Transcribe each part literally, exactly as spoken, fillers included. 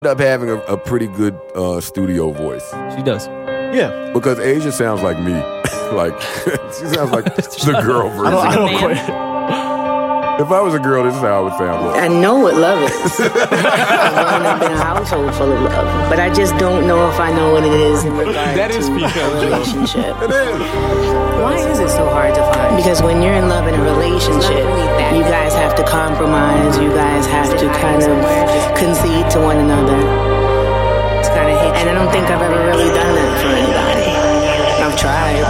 up having a, a pretty good uh, studio voice. She does. Yeah. Because Asia sounds like me. Like, she sounds like the girl version. I don't, I don't quite. If I was a girl, this is how I would sound. I know what love is. I've grown up in a household full of love, but I just don't know if I know what it is in regard That is to female a relationship. It is. Why is it so hard to find? Because when you're in love in a relationship, you guys have to compromise. You guys have to kind of concede to one another. And I don't think I've ever really done that for anybody. I've tried.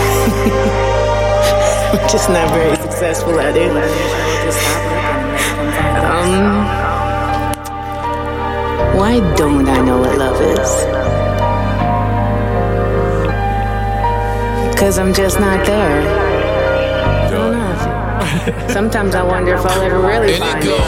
I'm just not very successful at it. Um, why don't I know what love is? Because I'm just not there. I don't know. Sometimes I wonder if I'll ever really find it.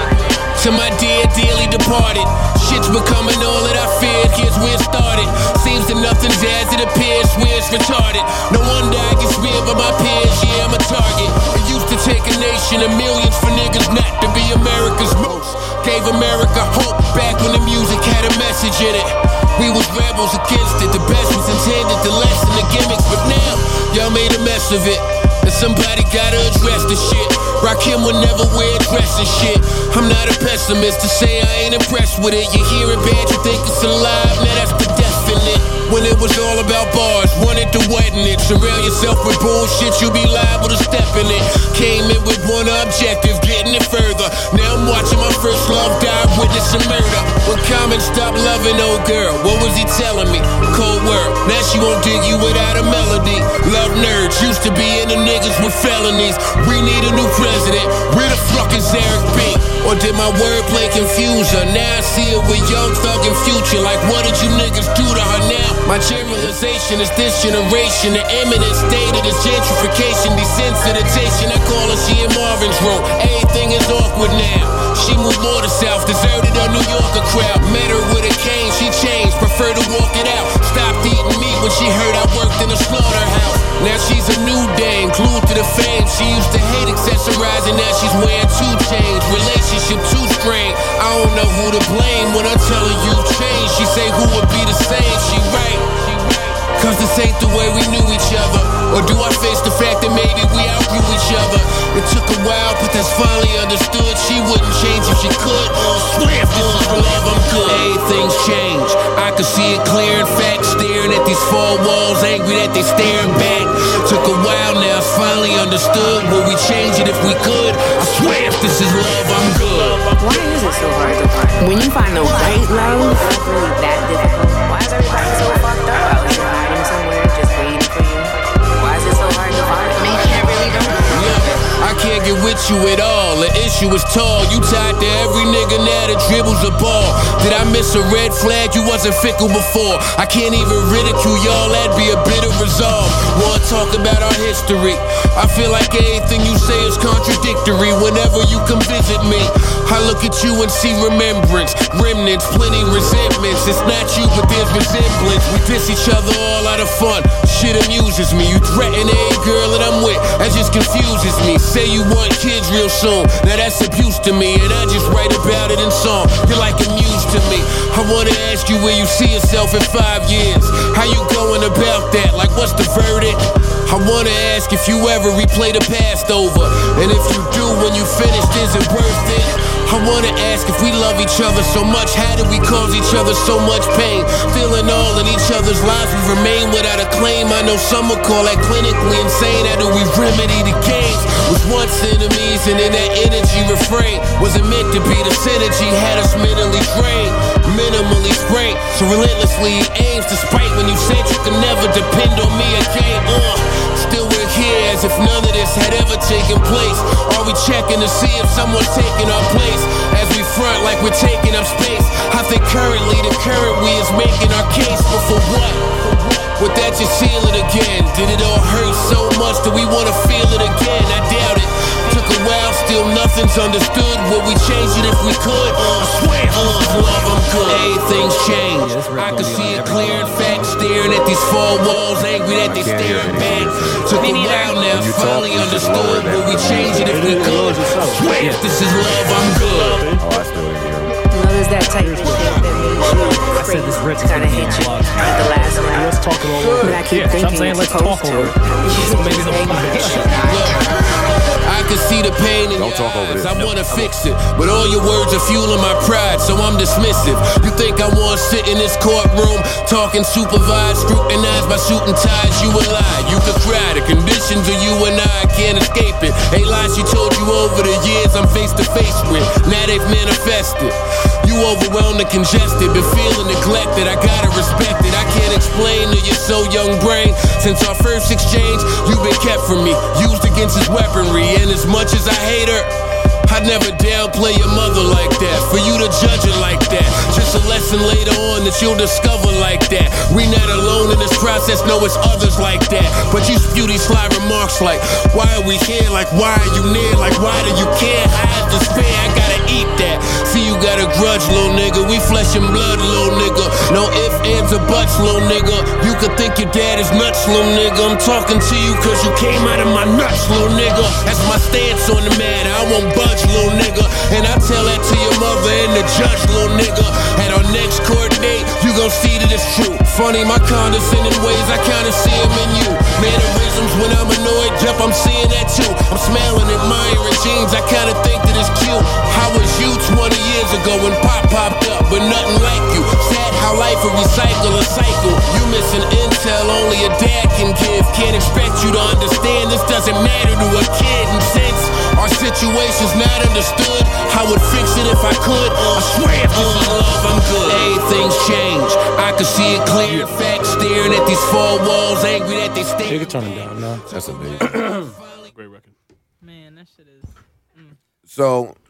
To my dear, dearly departed, shit's becoming all that I feared. Here's where it started. Seems that nothing's as it appears. Swears retarded. No wonder I get smeared by my peers. Yeah, I'm a target. It used to take a nation of millions for niggas not to be America's most. Gave America hope back when the music had a message in it. We was rebels against it. The best was intended to lessen the gimmicks, but now y'all made a mess of it. And somebody gotta address the shit. Rakim would never wear a dress and shit. I'm not a pessimist to say I ain't impressed with it. You hear it bad, you think it's alive. Now that's the definite. When it was all about bars, wanted to weten it. Surround yourself with bullshit, you'll be liable to step in it. Came in with one objective, getting it further. Now I'm watching my first love die, witnessing murder. When Common stopped loving old girl, what was he telling me? Cold world, now she won't dig you without a melody. Love nerds, used to be in the niggas with felonies. We need a new president, where the fuck is Eric B? Or did my wordplay confuse her? Now I see it with Young Thug and Future. Like what did you niggas do to her now? My generalization is this generation. The imminent state of this gentrification, desensitization. I call her, she in Marvin's room. Everything is awkward now. She moved more to south, deserted her New Yorker crowd. Met her with a cane, she changed, preferred to walk it out. Stopped eating meat when she heard I worked in a slaughterhouse. Now she's a new dame, glued to the fame. She used to hate accessorizing, now she's wearing two chains. Relationship too strained, I don't know who to blame. When I tell her you've changed, she say who would be the same. She right, cause this ain't the way we knew each other. Or do I face the fact that maybe we outgrew each other? It took a while, but that's finally understood. She wouldn't change if she could. Swear if this is for love, I'm good. Everything's changed, I could see it clear in fact. Staring at these four walls, angry that they staring back. Took a while, now it's finally understood. Would we change it if we could? I swear if this is love, I'm good. Why is it so hard to find? When you find the right love, it's really that difficult. Why is everybody so fucked up out here hiding somewhere just waiting for you? Why is it so hard to find? I mean, you can't really do it. Yeah, I can't get with you at all. The issue is tall. You tied to every nigga now that dribbles a ball. Did I miss a red flag? You wasn't fickle before. I can't even ridicule y'all. That'd be a bit of resolve. Wanna talk about our history? I feel like anything you say is contradictory whenever you come visit me. I look at you and see remembrance, remnants, plenty resentments. It's not you, but there's resemblance. We diss each other all out of fun. Shit amuses me. You threaten any girl that I'm with, that just confuses me. Say you want kids real soon, now that's abuse to me, and I just write about it in song. You're like a muse to me. I wanna ask you where you see yourself in five years. How you going about that? Like what's the verdict? I wanna ask if you ever replay the past over, and if you do, when you finished, is it worth it? I wanna ask if we love each other so much, how did we cause each other so much pain? Feeling all in each other's lives, we remain without a claim. I know some would call that clinically insane. How do we remedy the games? Was once enemies, and in that energy refrain wasn't meant to be. The synergy had us mentally drained, minimally sprained. So relentlessly it aims to spite when you said you could never depend on me again. Uh, still we're here as if none of this had ever taken place. Are we checking to see if someone's taking our place? As we front like we're taking up space. I think currently the current we is making our case, but for what? Would that just seal it again? Did it all hurt so much that we wanna feel it again? I doubt it. Took a while, still nothing's understood. Would we change it if we could? I swear, uh, love, I'm good. Everything's changed. I can see it clear in fact. Staring at these four walls, angry that they staring back. Took a while now, finally understood. Would we change it if we could? I swear, if this is love, I'm good. Oh, I still hear him. Love is was that type of shit that made you I said this rip to kind of hit you at the last one? Let's talk it all over. But I keep Yeah, thinking I'm saying it's let's supposed talk to. over it. So maybe the I can see the pain in Don't your talk over eyes. this. I wanna fix it, but all your words are fueling my pride, so I'm dismissive. You think I wanna sit in this courtroom talking supervised, scrutinized by suit and ties? You a lie. You could cry. The conditions of you and I can't escape it. Ain't lies she told you over the years I'm face to face with. Now they've manifested. You overwhelmed and congested, been feeling neglected. I gotta respect it. I can't explain to your so young brain. Since our first exchange, you've been kept from me, used against his weaponry. And as much as I hate her, I'd never downplay your mother like that. For you to judge her like that, just a lesson later on that you'll discover like that. We not alone in this process, no, it's others like that. But you spew these sly remarks like, why are we here? Like, why are you near? Like, why do you care? I have despair, I gotta eat that. See, you got a grudge, little nigga. We flesh and blood, little nigga. No ifs, ands, or buts, little nigga. You could think your dad is nuts, little nigga. I'm talking to you cause you came out of my nuts, little nigga. That's my stance on the matter. I won't budge, little nigga. And I tell that to your mother and the judge, little nigga. At our next court date, you gon' see that it's true. Funny, my condescending ways, I kinda see them in you. Mannerisms when I'm annoyed, yep, I'm seeing that too. I'm smiling, admiring jeans, I kinda think that it's cute. How was you twenty years ago when Pop popped up, but nothing like you? Sad how life will recycle a cycle. You missing intel only a dad can give. Can't expect you to understand this doesn't matter to a kid. And since our situation's not understood, I would fix it if I could. I swear if this is love, I'm good. Everything's changed. I can see it clear. Facts staring at these four walls, angry that they stay. You can turn it down, no? That's amazing. Great record. Man, that shit is. Mm. So